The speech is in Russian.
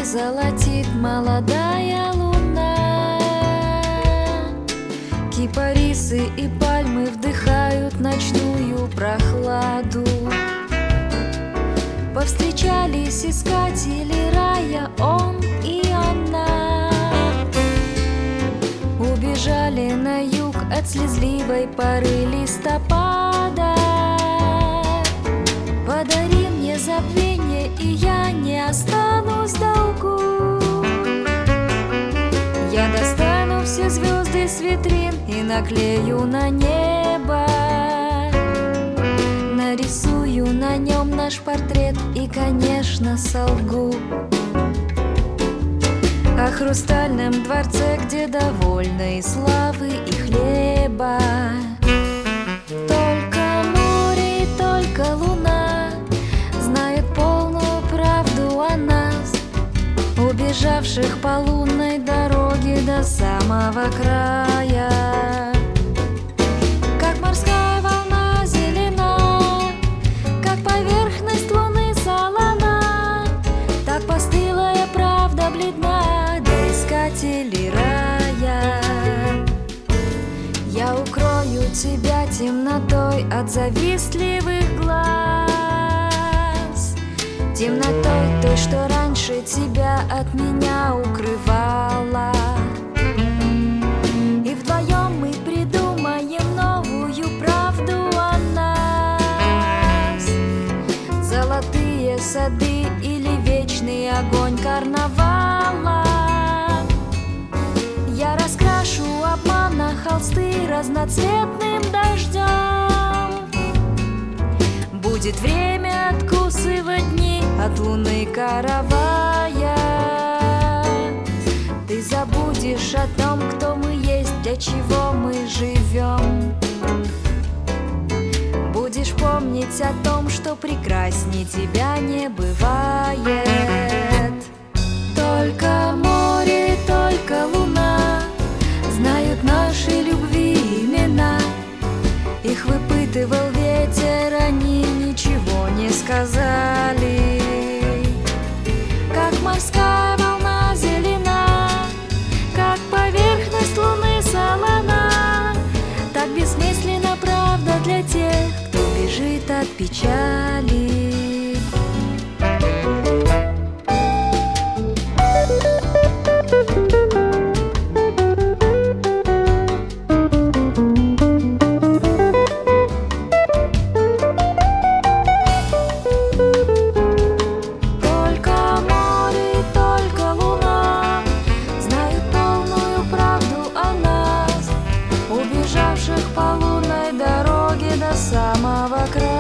Золотит молодая луна, кипарисы и пальмы вдыхают ночную прохладу. Повстречались искатели рая, он и она. Убежали на юг от слезливой поры листопада. Подари мне забвение, и я не останусь в долгу. Я достану все звезды с витрин и наклею на небо. Нарисую на нем наш портрет и, конечно, солгу о хрустальном дворце, где довольны и славы, и хлеба. Только море и только луна знают полную правду о нас, убежавших по лунной дороге до самого края. Как морская волна зелена, как поверхность луны солона, так постылая правда бледна для искателей рая. Я укрою тебя темнотой от завистливых глаз, темнотой той, что раньше тебя от меня укрывала. И вдвоем мы придумаем новую правду о нас. Золотые сады или вечный огонь карнавала. Я раскрашу обман на холсты разноцветным дождем. Будет время откусывать дни от луны каравая. Ты забудешь о том, кто мы есть, для чего мы живем. Будешь помнить о том, что прекрасней тебя не бывает. Только море, только луна знают нашей любви имена. Их выпытывал ветер, они ничего не сказали. Как морская волна зелена, как поверхность луны солона, так бессмысленна правда для тех, кто бежит от печали. По лунной дороге до самого края.